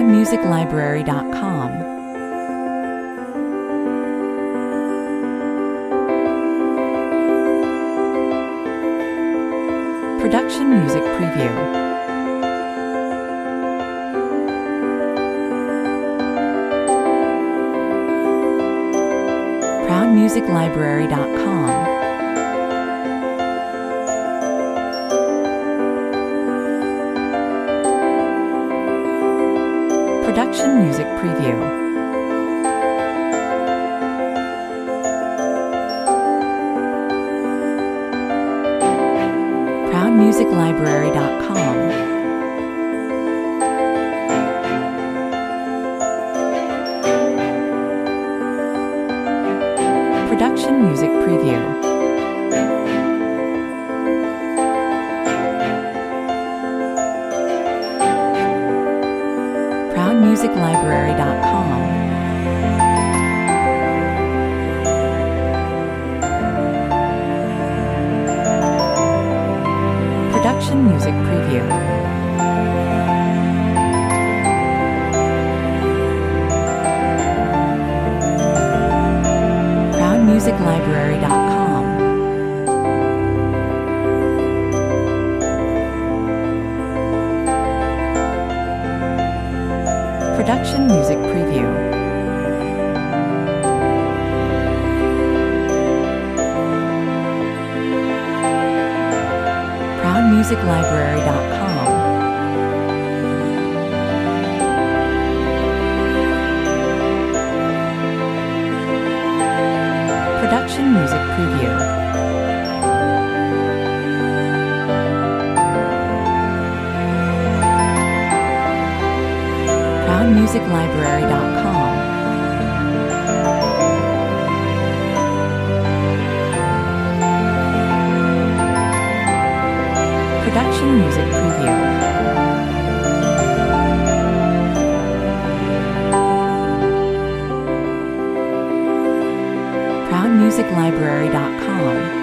ProudMusicLibrary.com. Production Music Preview. ProudMusicLibrary.com. Production Music Preview. ProudMusicLibrary.com. Production Music Preview. ProudMusicLibrary.com. Production Music Preview. ProudMusicLibrary.com. Production Music Preview. ProudMusicLibrary.com. Production Music Preview. ProudMusicLibrary.com. Production Music Preview. ProudMusicLibrary.com.